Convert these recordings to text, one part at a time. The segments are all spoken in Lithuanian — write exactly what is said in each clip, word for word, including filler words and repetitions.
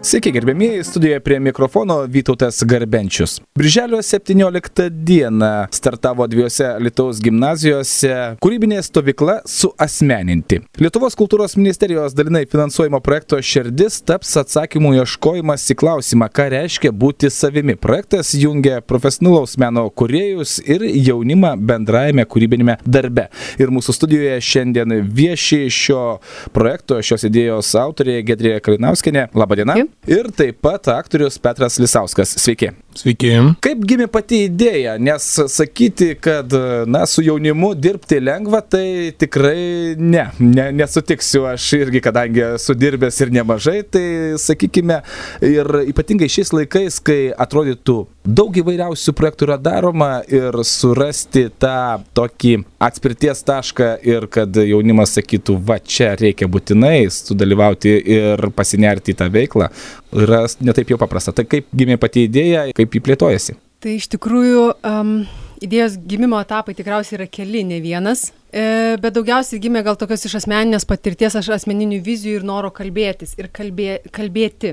Sveiki, gerbėmieji, studijoje prie mikrofono Vytautas Garbenčius. Birželio septynioliktą dieną startavo dviejose Alytaus gimnazijose kūrybinė stovykla Suasmeninti. Lietuvos kultūros ministerijos dalinai finansuojamo projekto širdis taps atsakymų ieškojimas į klausimą, ką reiškia būti savimi. Projektas jungia profesionalaus meno kūrėjus ir jaunimą bendrajame kūrybinėme darbe. Ir mūsų studijoje šiandien vieši šio projekto, šios idėjos autorė Giedrė Kalinauskienė. Labą dieną. Ir taip pat aktorius Petras Lisauskas. Sveiki. Sveiki. Kaip gimė pati idėja? Nes sakyti, kad na, su jaunimu dirbti lengva, tai tikrai ne, ne nesutiksiu. Aš irgi, kadangi esu dirbęs ir nemažai, tai sakykime, ir ypatingai šiais laikais, kai atrodytų daug įvairiausių projektų yra daroma ir surasti tą tokį atspirties tašką ir kad jaunimas sakytų, va čia reikia būtinai sudalyvauti ir pasinerti į tą veiklą, yra netaip jau paprasta. Tai kaip gimė pati idėja, kaip jį plėtojasi? Tai iš tikrųjų um, idėjos gimimo etapai tikriausiai yra keli, ne vienas, e, bet daugiausiai gimė gal tokios iš asmeninės patirties, aš asmeninių vizijų ir noro kalbėtis ir kalbė, kalbėti.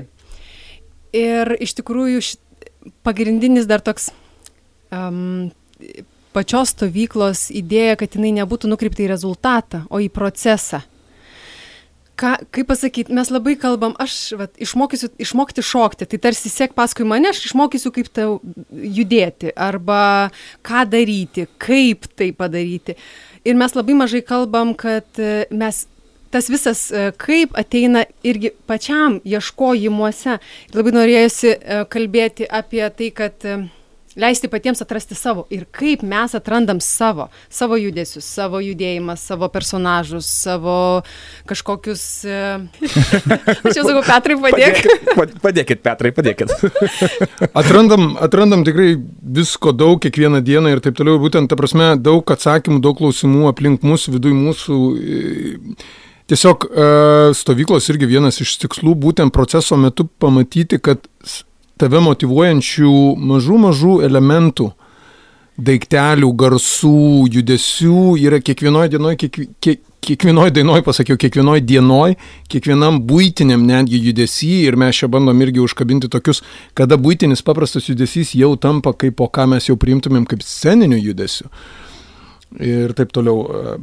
Ir iš tikrųjų šit, pagrindinis dar toks um, pačios stovyklos idėja, kad jinai nebūtų nukreipta į rezultatą, o į procesą. Ką, kaip pasakyti, mes labai kalbam, aš vat, išmokysiu, išmokti šokti, tai tarsi sek paskui mane, aš išmokysiu, kaip tau judėti, arba ką daryti, kaip tai padaryti. Ir mes labai mažai kalbam, kad mes tas visas kaip ateina irgi pačiam ieškojimuose. Ir labai norėjusi kalbėti apie tai, kad leisti patiems atrasti savo ir kaip mes atrandam savo, savo judesius, savo judėjimą, savo personažus, savo kažkokius... Aš jau sakau, Petrai, padėk. Padėkit, padėkit Petrai, padėkit. Atrandam, atrandam tikrai visko daug kiekvieną dieną ir taip toliau. Būtent, ta prasme, daug atsakymų, daug klausimų aplink mūsų, viduj mūsų. Tiesiog stovyklos irgi vienas iš tikslų būtent proceso metu pamatyti, kad tave motyvuojančių mažų mažų elementų, daiktelių, garsų, judesių yra kiekvienoje dienoje, kiek, kiek, kiekvienoje dainoje, pasakiau, kiekvienoje dienoje, kiekvienam buitiniam netgi judesy ir mes čia bandom irgi užkabinti tokius, kada buitinis paprastas judesys jau tampa kaip po ką mes jau priimtumėm kaip sceninių judesių. Ir taip toliau.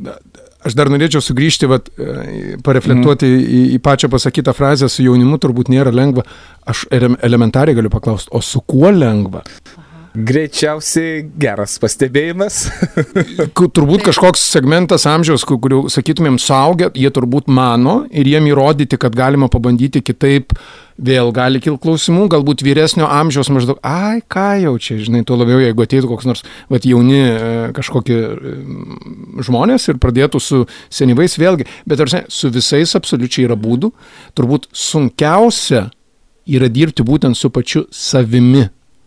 Aš dar norėčiau sugrįžti, vat, pareflektuoti mm. į, į pačią pasakytą frazę, su jaunimu turbūt nėra lengva. Aš elementariai galiu paklausti, o su kuo lengva? Greičiausiai geras pastebėjimas. Turbūt kažkoks segmentas amžiaus, kurių, sakytumėm, suaugę, jie turbūt mano ir jiem įrodyti, kad galima pabandyti kitaip, vėl gali kilti klausimų, galbūt vyresnio amžiaus maždaug, ai, ką jau čia, žinai, tuo labiau, jeigu ateitų koks nors, vat, jauni kažkokie žmonės ir pradėtų su senyvais vėlgi, bet ar su visais absoliučiai yra būdų, turbūt sunkiausia yra dirbti būtent su pačiu savimi.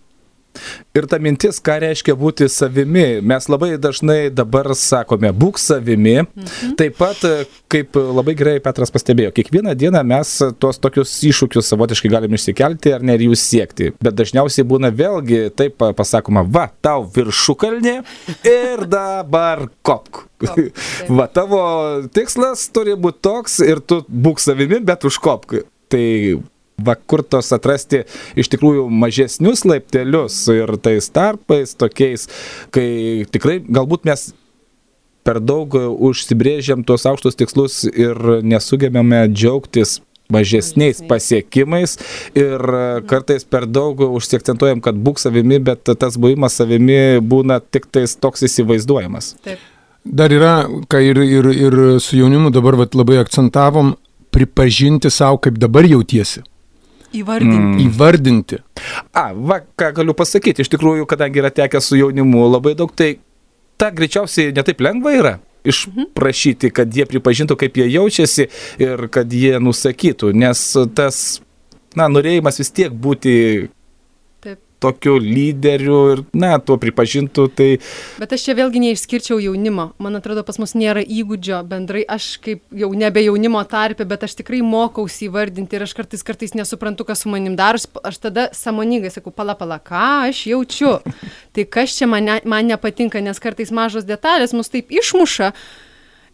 Ir ta mintis, ką reiškia būti savimi, mes labai dažnai dabar sakome, būk savimi, mhm. Taip pat, kaip labai gerai Petras pastebėjo, kiekvieną dieną mes tuos tokius iššūkius savotiškai galim išsikelti ar ne ir jų siekti, bet dažniausiai būna vėlgi taip pasakoma, va, tau viršukalnė ir dabar kopk. Va, tavo tikslas turi būti toks ir tu būk savimi, bet užkopk. Tai va, kur tos atrasti iš tikrųjų mažesnius laiptelius ir tais tarpais tokiais, kai tikrai galbūt mes per daug užsibrėžiam tuos aukštus tikslus ir nesugebame džiaugtis mažesniais pasiekimais ir kartais per daug užsiakcentuojam, kad būk savimi, bet tas buvimas savimi būna tik tais toks įsivaizduojamas. Taip. Dar yra, ką ir, ir, ir su jaunimu dabar vat, labai akcentavom, pripažinti savo, kaip dabar jautiesi. Įvardinti. Mm. Įvardinti. A, va, ką galiu pasakyti, iš tikrųjų, kadangi yra tekę su jaunimu labai daug, tai ta greičiausiai netaip lengva yra išprašyti, kad jie pripažintų, kaip jie jaučiasi ir kad jie nusakytų, nes tas, na, norėjimas vis tiek būti Taip. Tokiu lyderiu ir, na, tuo pripažintų, tai... Bet aš čia vėlgi neišskirčiau jaunimo. Man atrodo, pas mus nėra įgūdžio bendrai. Aš kaip jau nebe jaunimo tarpe, bet aš tikrai mokausi įvardinti ir aš kartais, kartais nesuprantu, kas su manim daros. Aš tada sąmoningai sakau, pala, pala, ką aš jaučiu. Tai kas čia man, man nepatinka, nes kartais mažos detalės mus taip išmuša.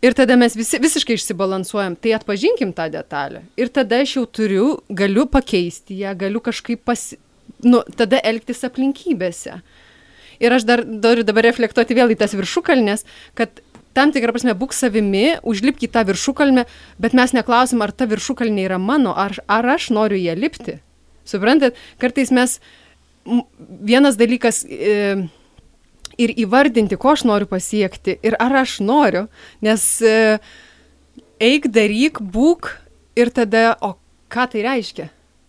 Ir tada mes visi, visiškai išsibalansuojam, tai atpažinkim tą detalę. Ir tada aš jau turiu, galiu pakeisti ją, galiu kažkaip pasi... Nu, tada elgtis aplinkybėse. Ir aš dar noriu dabar reflektuoti vėl į tas viršukalnes, kad tam tikrą prasme būk savimi, užlipk į tą viršukalnę, bet mes neklausim, ar ta viršukalnė yra mano, ar, ar aš noriu ją lipti. Suprantat, kartais mes, vienas dalykas... E, ir įvardinti, ko aš noriu pasiekti ir ar aš noriu, nes e, eik, daryk, būk ir tada, o ką tai reiškia?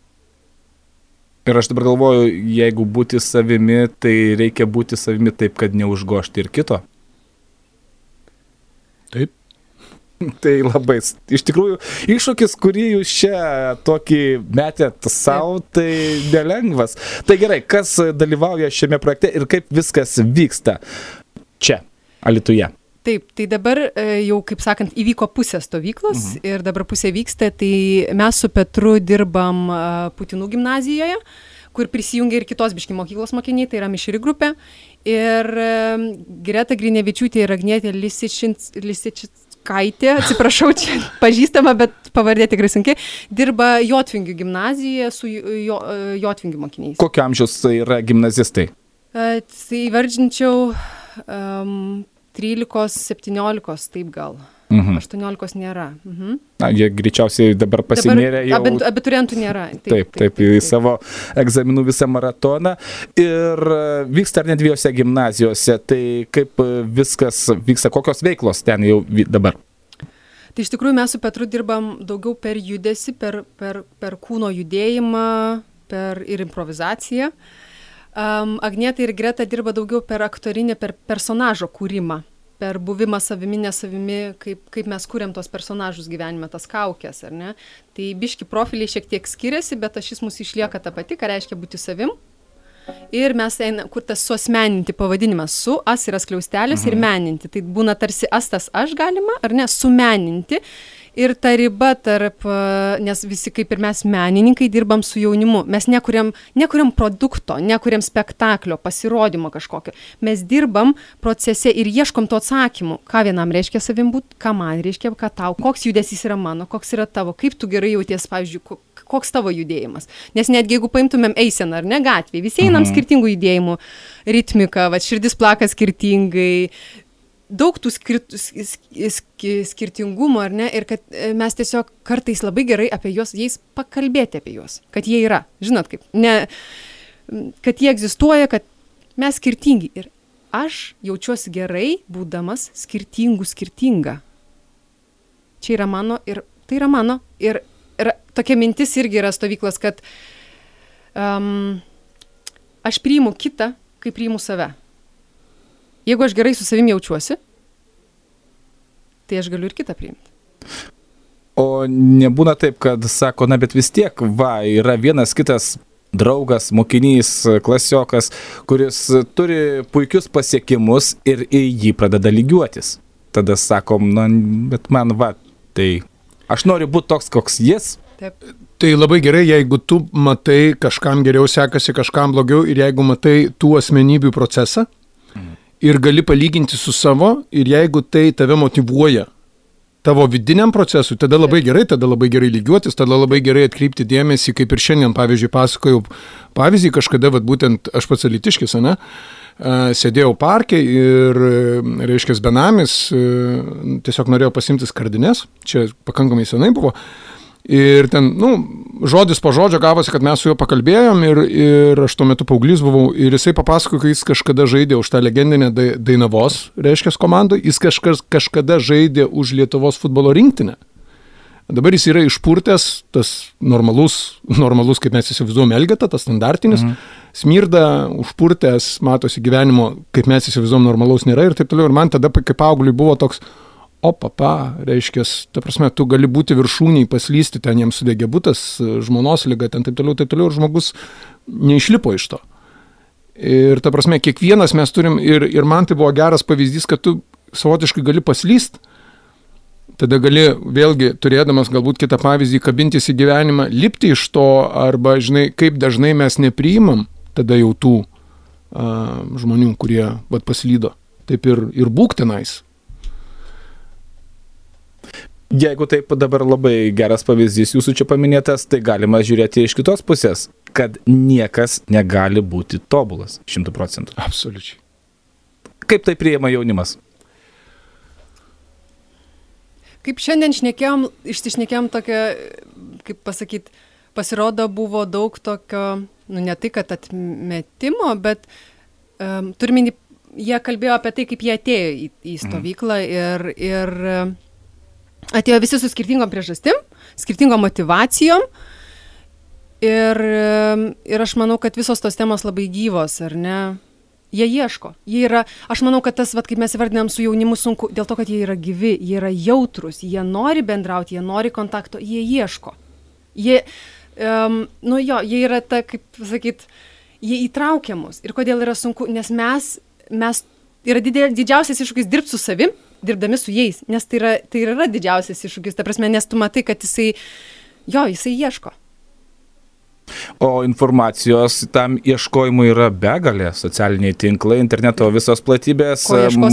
Ir aš dabar galvoju, jeigu būti savimi, tai reikia būti savimi taip, kad neužgošti ir kito. Taip. Tai labai, iš tikrųjų, iššūkis, kurį jūs čia tokį metėt savo, tai nelengvas. Tai gerai, kas dalyvauja šiame projekte ir kaip viskas vyksta čia, Alytuje? Taip, tai dabar jau, kaip sakant, įvyko pusė stovyklos mhm. ir dabar pusė vyksta, tai mes su Petru dirbam Putinų gimnazijoje, kur prisijungia ir kitos biški mokyklos mokiniai, tai yra mišri grupė. Ir Greta Grinevičiūtė ir Agnietė Lisičins Kaitė, atsiprašau, čia pažįstama, bet pavardė tikrai sunkiai, dirba Jotvingių gimnazijoje su jo, Jotvingių mokiniais. Kokio amžiaus yra gimnazistai? Uh, tai vardžinčiau um, trylikos septyniolikos, taip gal. Mhm. aštuoniolikos nėra. Mhm. Na, jie greičiausiai dabar pasinėrė jau... Abit, abiturientų nėra. Taip, taip, taip, taip, taip, į savo egzaminų visą maratoną. Ir vyksta ar ne dviejose gimnazijose, tai kaip viskas vyksta, kokios veiklos ten jau dabar? Tai iš tikrųjų mes su Petru dirbam daugiau per judesį, per, per, per kūno judėjimą per, ir improvizaciją. Um, Agnietė ir Greta dirba daugiau per aktorinę, per personažo kūrimą. Per buvimą savimi, nesavimi, kaip, kaip mes kūrėm tos personažus gyvenime, tas kaukės, ar ne? Tai biški profiliai šiek tiek skiriasi, bet ašis mūsų išlieka ta pati, ką reiškia būti savim. Ir mes eina, kur tas suasmeninti pavadinimas su, as yra skliaustelis mhm. ir meninti. Tai būna tarsi as tas aš galima, ar ne, sumeninti. Ir ta riba tarp, nes visi kaip ir mes menininkai dirbam su jaunimu, mes nekuriam, nekuriam produkto, nekuriam spektaklio, pasirodymo kažkokio. Mes dirbam procese ir ieškom to atsakymų, ką vienam reiškia savim būt, ką man reiškia, ką tau, koks judesys yra mano, koks yra tavo, kaip tu gerai jauties, pavyzdžiui, koks tavo judėjimas. Nes netgi jeigu paimtumėm eiseną ar ne gatvėje, visi einam mhm. skirtingų judėjimų, ritmika, va, širdis plaka skirtingai, daug tų skir- skirtingumų, ar ne, ir kad mes tiesiog kartais labai gerai apie juos, jais pakalbėti apie juos, kad jie yra, žinot kaip, ne, kad jie egzistuoja, kad mes skirtingi ir aš jaučiuosi gerai, būdamas skirtingų skirtinga. Čia yra mano ir tai yra mano ir, ir tokia mintis irgi yra stovyklos, kad um, aš priimu kitą, kaip priimu save. Jeigu aš gerai su savimi jaučiuosi, tai aš galiu ir kitą priimti. O nebūna taip, kad sako, na bet vis tiek, va, yra vienas kitas draugas, mokinys, klasiokas, kuris turi puikius pasiekimus ir į jį pradeda lygiuotis. Tada sakom, na, bet man, va, tai aš noriu būti toks, koks jis. Taip. Tai labai gerai, jeigu tu matai, kažkam geriau sekasi, kažkam blogiau ir jeigu matai tų asmenybių procesą, ir gali palyginti su savo, ir jeigu tai tave motyvuoja tavo vidiniam procesui, tada labai gerai, tada labai gerai lygiuotis, tada labai gerai atkreipti dėmesį, kaip ir šiandien, pavyzdžiui, pasakojau pavyzdį, kažkada, vat, būtent aš pats alytiškis, ne, sėdėjau parke ir, reiškia, benamis, tiesiog norėjau pasimti skardines, čia pakankamai senai buvo, ir ten, nu, žodis po žodžio gavosi, kad mes su juo pakalbėjom ir, ir aš tuo metu paauglys buvau ir jisai papasakojo, kad jis kažkada žaidė už tą legendinę Dainavos, reiškia, komandą, jis kažkas, kažkada žaidė už Lietuvos futbolo rinktinę. Dabar jis yra išpurtęs, tas normalus, normalus kaip mes įsivaizduojam, Elgeta, tas standartinis, mhm. smirda, užpurtęs, matosi gyvenimo, kaip mes įsivaizduojam, normalaus nėra ir taip toliau. Ir man tada, kaip paaugliui, buvo toks, o papa, reiškia, ta prasme, tu gali būti viršūniai, paslysti, ten jiems sudegė butas, žmonos liga, ten taip toliau, taip toliau, ir žmogus neišlipo iš to. Ir ta prasme, kiekvienas mes turim, ir, ir man tai buvo geras pavyzdys, kad tu savotiškai gali paslyst, tada gali vėlgi, turėdamas galbūt kitą pavyzdį, kabintis į gyvenimą, lipti iš to, arba, žinai, kaip dažnai mes nepriimam tada jau tų a, žmonių, kurie vat, paslydo. Taip ir, ir būk tenais. Jeigu taip dabar labai geras pavyzdys jūsų čia paminėtas, tai galima žiūrėti iš kitos pusės, kad niekas negali būti tobulas šimtų procentų. Absoliučiai. Kaip tai priima jaunimas? Kaip šiandien šnekėjom, išsišnekėjom tokia, kaip pasakyti, pasirodo buvo daug tokio, nu ne tai, kad atmetimo, bet um, turminį, jie kalbėjo apie tai, kaip jie atėjo į, į stovyklą ir, ir atėjo visi su skirtingom priežastim, skirtingom motivacijom ir, ir aš manau, kad visos tos temos labai gyvos, ar ne? Jie ieško. Jie yra, aš manau, kad tas, vat, kaip mes įvardinam su jaunimu sunku, dėl to, kad jie yra gyvi, jie yra jautrus, jie nori bendrauti, jie nori kontakto, jie ieško. Jie, um, nu jo, jie yra ta, kaip sakyt, jie įtraukia mus. Ir kodėl yra sunku, nes mes, mes yra didė, didžiausias iššūkis dirbti su savim, dirbdami su jais, nes tai yra, tai yra didžiausias iššūkis, ta prasme, nes tu matai, kad jisai, jo, jisai ieško. O informacijos tam ieškojimui yra begalė, socialiniai tinklai, interneto visos platybės,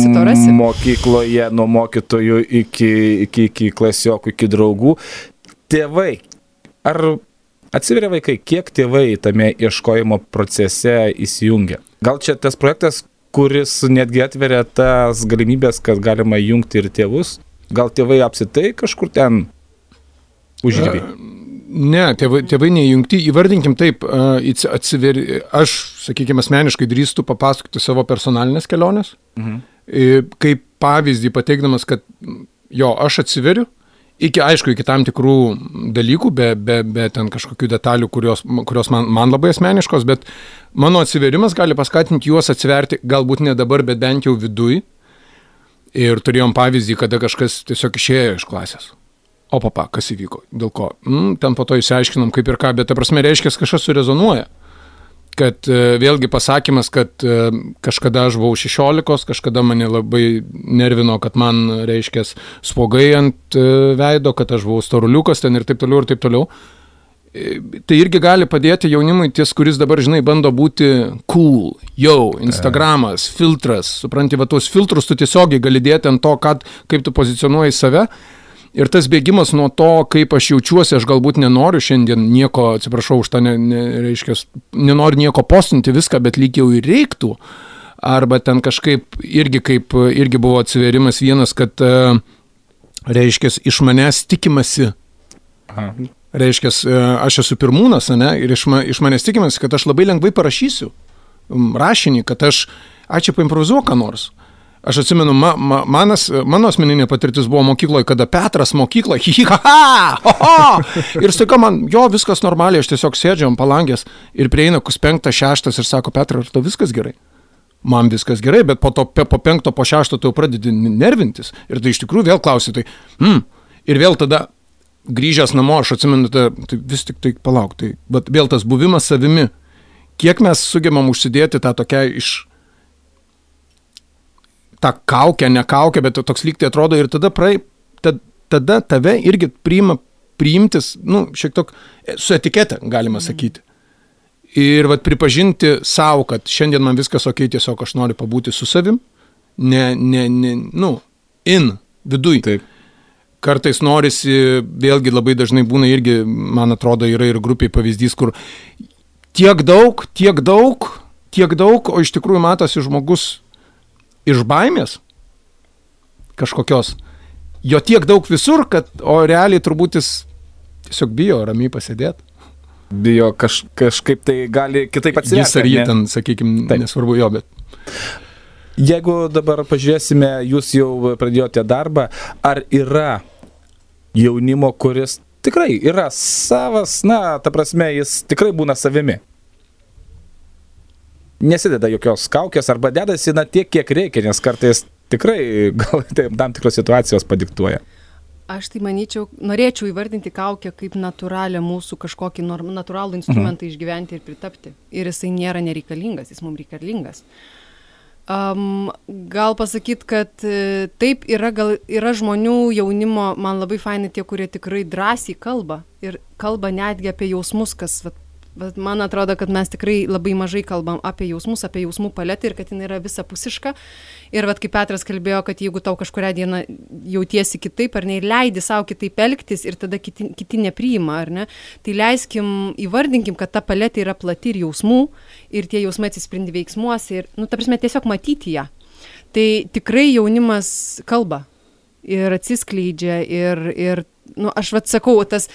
mokykloje nuo mokytojų iki, iki, iki klasiokų, iki draugų. Tėvai, ar atsiveria vaikai, kiek tėvai tame ieškojimo procese įsijungia? Gal čia tas projektas, kuris netgi atveria tas galimybės, kad galima jungti ir tėvus? Gal tėvai apsitai kažkur ten užribį? Ne, tėvai, tėvai neįjungti. Įvardinkim taip, atsiveri, aš, sakykime, asmeniškai drįstu papasakoti savo personalinės kelionės, mhm. kaip pavyzdį pateikdamas, kad jo, aš atsiveriu, iki, aišku, iki tam tikrų dalykų, be, be, be ten kažkokių detalių, kurios, kurios man, man labai asmeniškos, bet mano atsiverimas gali paskatinti juos atsiverti, galbūt ne dabar, bet bent jau viduj. Ir turėjom pavyzdį, kada kažkas tiesiog išėjo iš klasės. O papa, kas įvyko? Dėl ko? Mm, ten po to išsiaiškinom kaip ir ką, bet ta prasme reiškia, kažkas surezonuoja. Kad vėlgi pasakymas, kad kažkada aš buvau šešiolikos, kažkada mane labai nervino, kad man, reiškia, spuogai ant veido, kad aš buvau storuliukas ten ir taip toliau ir taip toliau. Tai irgi gali padėti jaunimui ties, kuris dabar, žinai, bando būti cool, jau, Instagramas, filtras, supranti, va tuos filtrus tu tiesiogiai gali dėti ant to, kad, kaip tu pozicionuoji save. Ir tas bėgimas nuo to, kaip aš jaučiuosi, aš galbūt nenoriu šiandien nieko, atsiprašau už tą, ne, ne, reiškia, nenoriu nieko postinti viską, bet lyg jau ir reiktų. Arba ten kažkaip irgi, kaip, irgi buvo atsiverimas vienas, kad, reiškia, iš manęs tikimasi. Aha. Reiškia, aš esu pirmūnas, ne, ir iš, ma, iš manęs tikimasi, kad aš labai lengvai parašysiu rašinį, kad aš, ačiū paimprovizuok ką nors. Aš atsimenu, ma, ma, manas, mano asmeninė patirtis buvo mokykloje, kada Petras mokykloje, hi, hi, ha, ha, ha, ir staiga man, jo, viskas normaliai, aš tiesiog sėdžiu ant palangės ir prieina kus penktas, šeštas ir sako, Petra, ar tau viskas gerai? Man viskas gerai, bet po to po penkto, po šešto tu jau pradedi nervintis ir tai iš tikrųjų vėl klausi, tai, hmm, ir vėl tada grįžęs namo, aš atsimenu, tai, tai vis tik tai palauk, tai, bet vėl tas buvimas savimi, kiek mes sugebam užsidėti tą tokią iš tą kaukę, ne kaukę, bet toks lyg tai atrodo ir tada, praei, tad, tada tave irgi priima, priimtis, nu, šiek tiek su etikete, galima sakyti. Ir vat pripažinti savo, kad šiandien man viskas ok, tiesiog aš noriu pabūti su savim, ne, ne, ne, nu, in, viduj. Taip. Kartais norisi, vėlgi labai dažnai būna irgi, man atrodo, yra ir grupiai pavyzdys, kur tiek daug, tiek daug, tiek daug, o iš tikrųjų matosi žmogus iš baimės kažkokios, jo tiek daug visur, kad, o realiai turbūt jis tiesiog bijo ramiai pasėdėti. Bijo kaž, kažkaip tai gali kitaip atsiverti. Jis ar jį ten, sakykime, nesvarbu jo, bet. Jeigu dabar pažiūrėsime, jūs jau pradėjote darbą, ar yra jaunimo, kuris tikrai yra savas, na, ta prasme, jis tikrai būna savimi? Nesideda jokios kaukės arba dedasi na tiek, kiek reikia, nes kartais tikrai gal tai, tam tikros situacijos padiktuoja. Aš tai manyčiau, norėčiau įvardinti kaukę kaip natūralią mūsų kažkokį natūralų instrumentą mhm. išgyventi ir pritapti. Ir jisai nėra nereikalingas, jis mums reikalingas. Um, gal pasakyt, kad taip yra, gal, yra žmonių jaunimo, man labai faini tie, kurie tikrai drąsiai kalba ir kalba netgi apie jausmus, kas vat, Bet man atrodo, kad mes tikrai labai mažai kalbam apie jausmus, apie jausmų paletę ir kad jinai yra visapusiška. Ir vat kaip Petras kalbėjo, kad jeigu tau kažkurią dieną jautiesi kitaip, ar ne, ir leidi savo kitaip elgtis ir tada kiti, kiti nepriima, ar ne, tai leiskim, įvardinkim, kad ta paletė yra plati ir jausmų, ir tie jausmai atsispindi veiksmuose, ir, nu, ta prasme, tiesiog matyti ją. Tai tikrai jaunimas kalba ir atsiskleidžia ir, ir nu, aš vat sakau, tas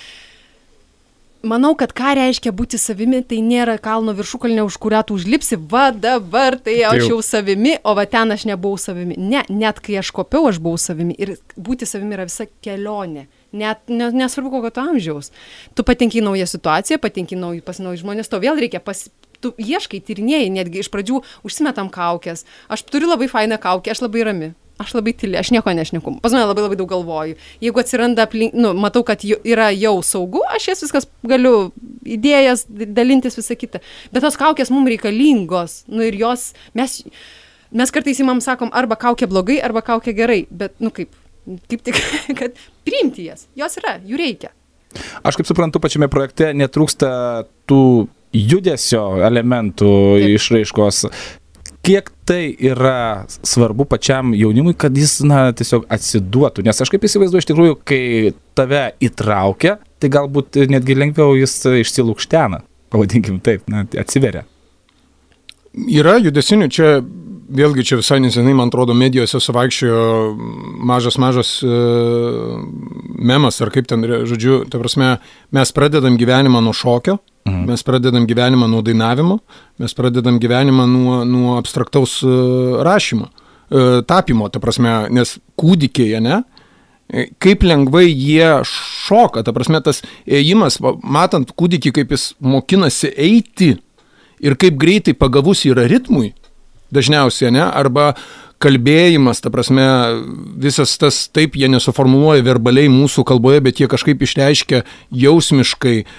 manau, kad ką reiškia būti savimi, tai nėra kalno viršukalnė, už kurią tu užlipsi, va dabar tai aš jau savimi, o va ten aš nebuvau savimi. Ne, net kai aš kopiau, aš buvau savimi. Ir būti savimi yra visa kelionė. Net ne, nesvarbu, kokio tu amžiaus. Tu patenki į naują situaciją, patenki nauj, pas nauji žmonės, to vėl reikia pas... Tu ieškai, tyrinėjai, netgi iš pradžių užsimetam kaukės. Aš turiu labai fainą kaukę, aš labai rami. Aš labai tyli, aš nieko nešneku. Pas mane labai labai daug galvoju. Jeigu atsiranda aplink, nu, matau, kad yra jau saugu, aš jas viskas galiu, idėjas, dalintis visą kitą. Bet tos kaukės mums reikalingos. Nu ir jos, mes, mes kartais įmam sakom, arba kaukė blogai, arba kaukė gerai. Bet, nu kaip, kaip tik, kad priimti jas. Jos yra, jų reikia. Aš kaip suprantu, pačiame projekte netrūksta tų judesio elementų išraiškos. Kiek tai yra svarbu pačiam jaunimui, kad jis, na, tiesiog atsiduotų? Nes aš kaip įsivaizduoju, iš tikrųjų, kai tave įtraukia, tai galbūt netgi lengviau jis išsilukštena, pavadinkim taip, na, atsiveria. Yra judesinių, čia vėlgi čia visai nesenai, man atrodo, medijose suvaikščiojo mažas, mažas uh, memas, ar kaip ten, žodžiu, ta prasme, mes pradedam gyvenimą nuo šokio, Mhm. Mes pradedam gyvenimą nuo dainavimo, mes pradedam gyvenimą nuo, nuo abstraktaus uh, rašymo, uh, tapimo, ta prasme, nes kūdikiai, ne, kaip lengvai jie šoka, ta prasme, tas ėjimas, matant kūdikį, kaip jis mokinasi eiti ir kaip greitai pagavus yra ritmui, dažniausiai, ne, arba kalbėjimas, ta prasme, visas tas, taip jie nesuformuluoja verbaliai mūsų kalboje, bet jie kažkaip išreiškia jausmiškai e,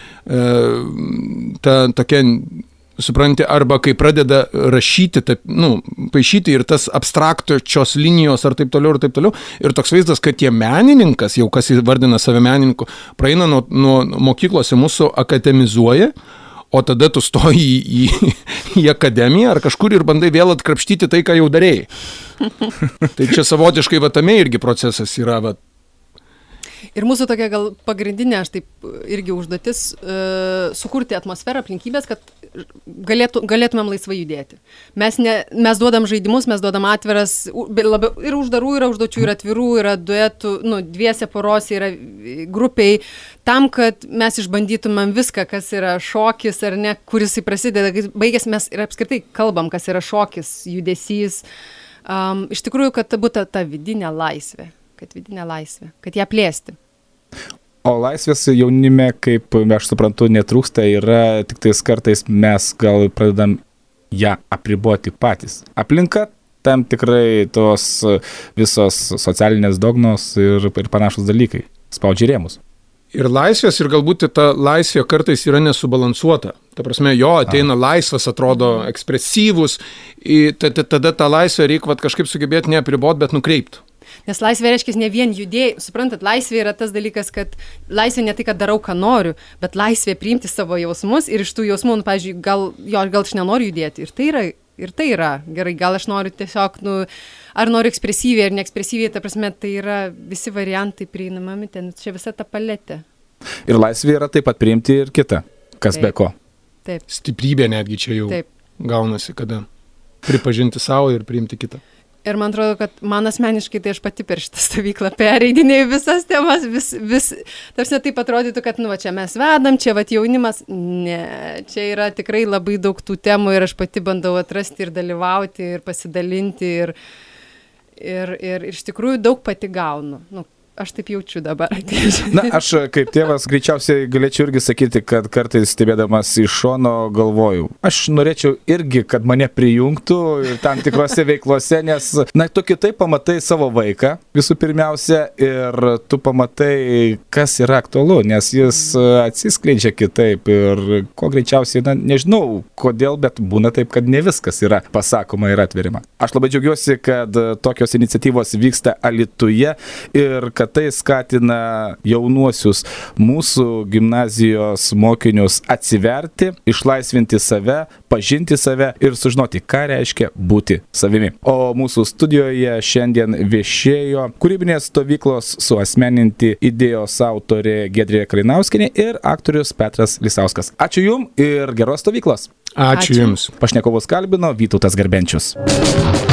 ta tokia, supranti, arba kai pradeda rašyti, taip, nu, paišyti ir tas abstrakčios linijos ar taip toliau ir taip toliau. Ir toks vaizdas, kad tie menininkas, jau kas įvardina save menininku, praeina nuo, nuo mokyklose mūsų akademizuoja, o tada tu stoji į, į, į akademiją ar kažkur ir bandai vėl atkrapštyti tai, ką jau darėjai. Tai čia savotiškai va tame irgi procesas yra. Va. Ir mūsų tokia gal pagrindinė, aš taip irgi užduotis, uh, sukurti atmosferą, aplinkybės, kad galėtų, galėtumėm laisvai judėti. Mes, ne, mes duodam žaidimus, mes duodam atviras, labiau, ir uždarų yra užduočių, yra atvirų, yra duetų, nu, dviese poros, yra grupiai, tam, kad mes išbandytumėm viską, kas yra šokis ar ne, kuris prasideda, baigęs mes ir apskritai kalbam, kas yra šokis, judesys. Um, iš tikrųjų, kad būtų ta vidinė laisvė, kad vidinė laisvė, kad ją plėsti. O laisvės jaunime, kaip aš suprantu, netrūksta, yra tik tais kartais mes gal pradedam ją apriboti patys. Aplinka, tam tikrai tos visos socialinės dogmos ir, ir panašus dalykai spaudžia rėmus. Ir laisvės, ir galbūt ta laisvė kartais yra nesubalansuota. Ta prasme, jo, ateina laisvas, atrodo ekspresyvus, tada tą laisvę reikia kažkaip sugebėti neapriboti, bet nukreipti. Nes laisvė reiškia ne vien judėjai, suprantat, laisvė yra tas dalykas, kad laisvė ne tai, kad darau, ką noriu, bet laisvė priimti savo jausmus ir iš tų jausmų, nu, pavyzdžiui, gal, jo, gal aš nenoriu judėti. Ir tai yra, ir tai yra gerai, gal aš noriu tiesiog, nu, ar noriu ekspresyviai ar neekspresyviai, ta prasme, tai yra visi variantai prieinamami, ten čia visa ta paletė. Ir laisvė yra taip pat priimti ir kitą, kas taip, be ko. Taip. Stiprybė netgi čia jau taip gaunasi, kada pripažinti savo ir priimti kitą. Ir man atrodo, kad man asmeniškai tai aš pati per šitą stovyklą pereidinėjau visas temas, vis, vis, tarsi taip atrodytų, kad, nu, va, čia mes vedam, čia, va, jaunimas, ne, čia yra tikrai labai daug tų temų ir aš pati bandau atrasti ir dalyvauti ir pasidalinti ir, ir, ir, ir iš tikrųjų daug pati gaunu, nu, aš taip jaučiu dabar. Na, aš kaip tėvas greičiausiai galėčiau irgi sakyti, kad kartais stebėdamas iš šono galvoju, aš norėčiau irgi, kad mane prijungtų tam tikrose veiklose, nes, na, tu kitaip pamatai savo vaiką visų pirmiausia ir tu pamatai, kas yra aktualu, nes jis atsiskleidžia kitaip ir ko greičiausiai, na, nežinau kodėl, bet būna taip, kad ne viskas yra pasakoma ir atveriama. Aš labai džiaugiuosi, kad tokios iniciatyvos vyksta Alytuje ir kad kad tai skatina jaunuosius mūsų gimnazijos mokinius atsiverti, išlaisvinti save, pažinti save ir sužinoti, ką reiškia būti savimi. O mūsų studijoje šiandien viešėjo kūrybinės stovyklos suasmeninti idėjos autorė Giedrė Kalinauskienė ir aktorius Petras Lisauskas. Ačiū Jums ir geros stovyklos. Ačiū Jums. Pašnekovus kalbino Vytautas Garbenčius.